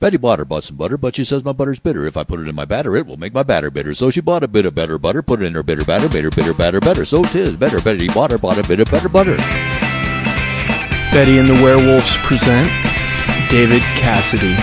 Betty bought some butter, but she says my butter's bitter. If I put it in my batter, it will make my batter bitter. So she bought a bit of better butter, put it in her bitter batter, made her bitter batter better. So 'tis better. Betty bought a bit of better butter. Betty and the Werewolves present David Cassidy.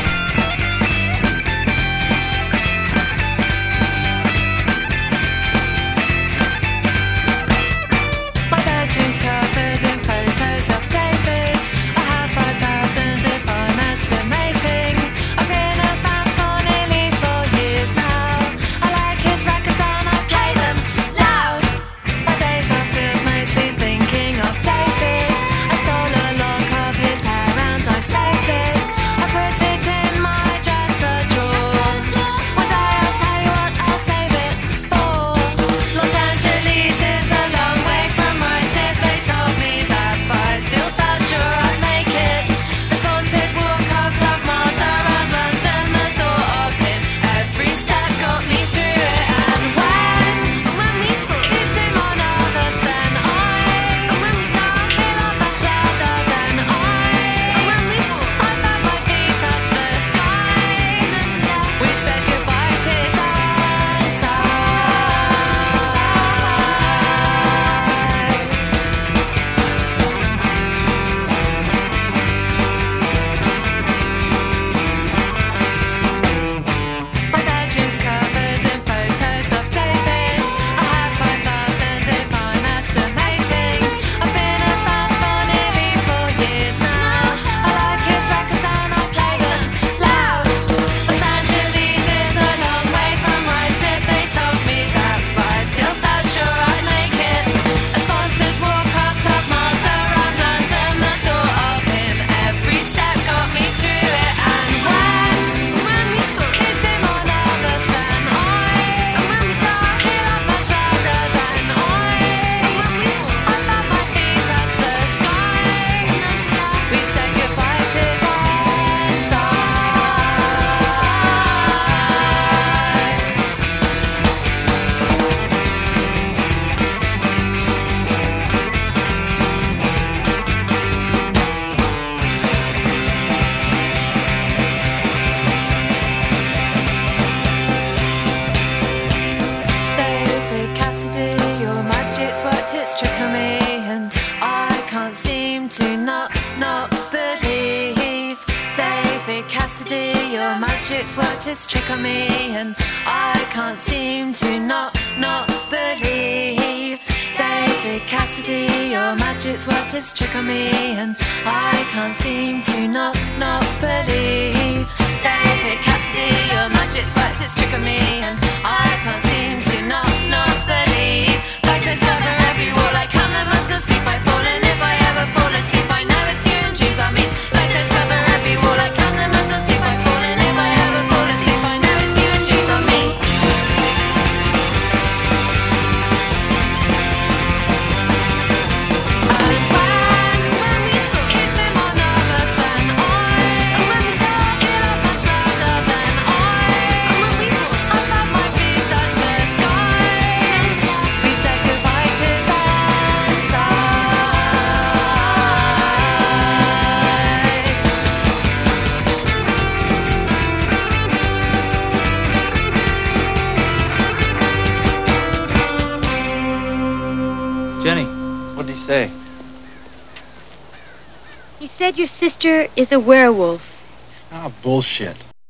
Your magic's worked its trick on me, and I can't seem to not believe. David Cassidy, your magic's worked its trick on me, and I can't seem to not believe. David Cassidy, your magic's worked its trick on me, and I can't seem to not believe. Photos cover every wall, I count them until sleep I fall, and if I ever fall asleep I know it's you and dreams I mean. Photos cover every wall, I count them until sleep I fall, and if I ever fall asleep I know it's you and dreams I mean. Jenny, what did he say? He said your sister is a werewolf. Ah, bullshit.